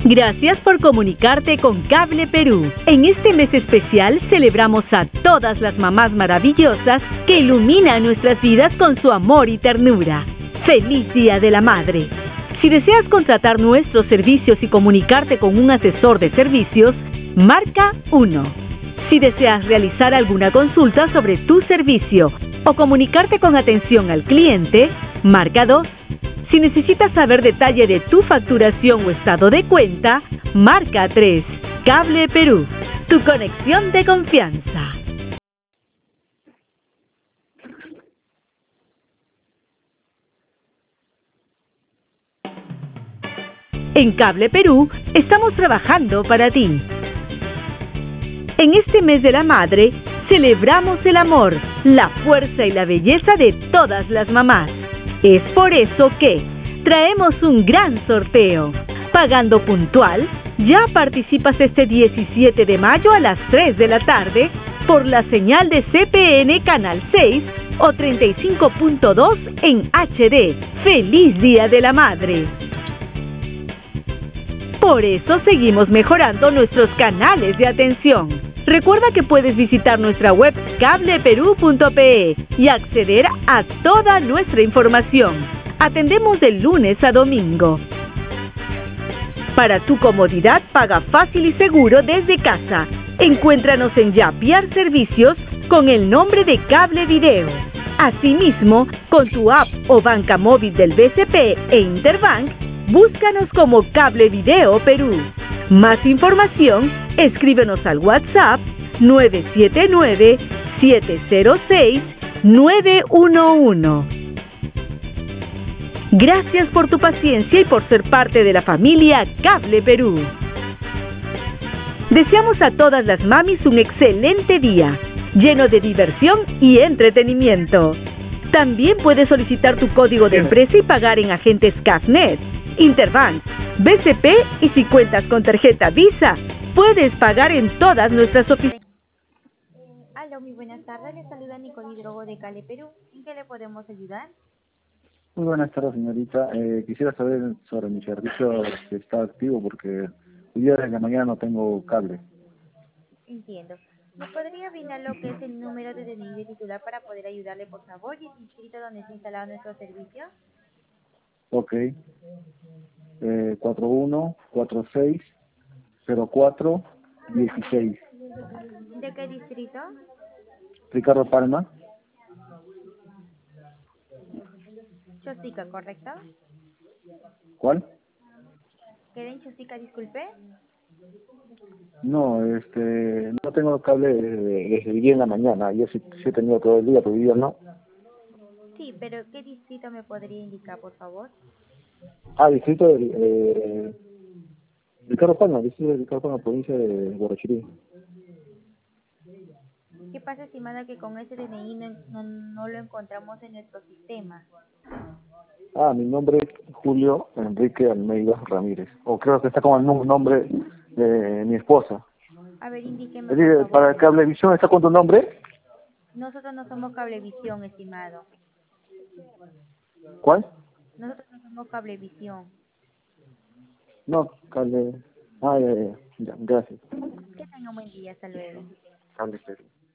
Gracias por comunicarte con Cable Perú. En este mes especial celebramos a todas las mamás maravillosas que iluminan nuestras vidas con su amor y ternura. ¡Feliz Día de la Madre! Si deseas contratar nuestros servicios y comunicarte con un asesor de servicios, marca 1. Si deseas realizar alguna consulta sobre tu servicio o comunicarte con atención al cliente, marca 2. Si necesitas saber detalle de tu facturación o estado de cuenta, marca 3. Cable Perú, tu conexión de confianza. En Cable Perú estamos trabajando para ti. En este mes de la madre, celebramos el amor, la fuerza y la belleza de todas las mamás. Es por eso que traemos un gran sorteo. Pagando puntual, ya participas este 17 de mayo a las 3 de la tarde por la señal de CPN Canal 6 o 35.2 en HD. ¡Feliz Día de la Madre! Por eso seguimos mejorando nuestros canales de atención. Recuerda que puedes visitar nuestra web cableperú.pe y acceder a toda nuestra información. Atendemos de lunes a domingo. Para tu comodidad, paga fácil y seguro desde casa. Encuéntranos en Yapiar Servicios con el nombre de Cable Video. Asimismo, con tu app o banca móvil del BCP e Interbank, búscanos como Cable Video Perú. Más información, escríbenos al WhatsApp 979-706-911. Gracias por tu paciencia y por ser parte de la familia Cable Perú. Deseamos a todas las mamis un excelente día, lleno de diversión y entretenimiento. También puedes solicitar tu código de empresa y pagar en agentes CAFNet, Interbank, BCP y si cuentas con tarjeta Visa, puedes pagar en todas nuestras oficinas. Aló, muy buenas tardes. Les saluda Nicole Hidrogo de Cable Perú. ¿En qué le podemos ayudar? Muy buenas tardes, señorita. Quisiera saber sobre mi servicio si está activo porque hoy día de la mañana no tengo cable. Entiendo. ¿Me podría brindar lo que es el número de DNI de titular para poder ayudarle, por favor, y el distrito donde está instalado nuestro servicio? Ok. 41460416. ¿De qué distrito? Ricardo Palma. Chosica, ¿correcto? ¿Cuál? ¿Queda en Chosica, disculpe? No, no tengo cable desde el día en la mañana. Yo sí he tenido todo el día, pero hoy día no. Sí, pero ¿qué distrito me podría indicar, por favor? Distrito de Ricardo Palma, distrito de Ricardo Palma, provincia de Guarachirí. ¿Qué pasa, estimada, que con ese DNI no lo encontramos en nuestro sistema? Mi nombre es Julio Enrique Almeida Ramírez. O creo que está como el nombre de mi esposa. A ver, indíqueme, Es por decir, favor. para Cablevisión, ¿está con tu nombre? Nosotros no somos Cablevisión, estimado. ¿Cuál? Nosotros no somos Cablevisión. No, Cable... Ya, gracias. Que tenga un buen día. Hasta luego. Cable Perú.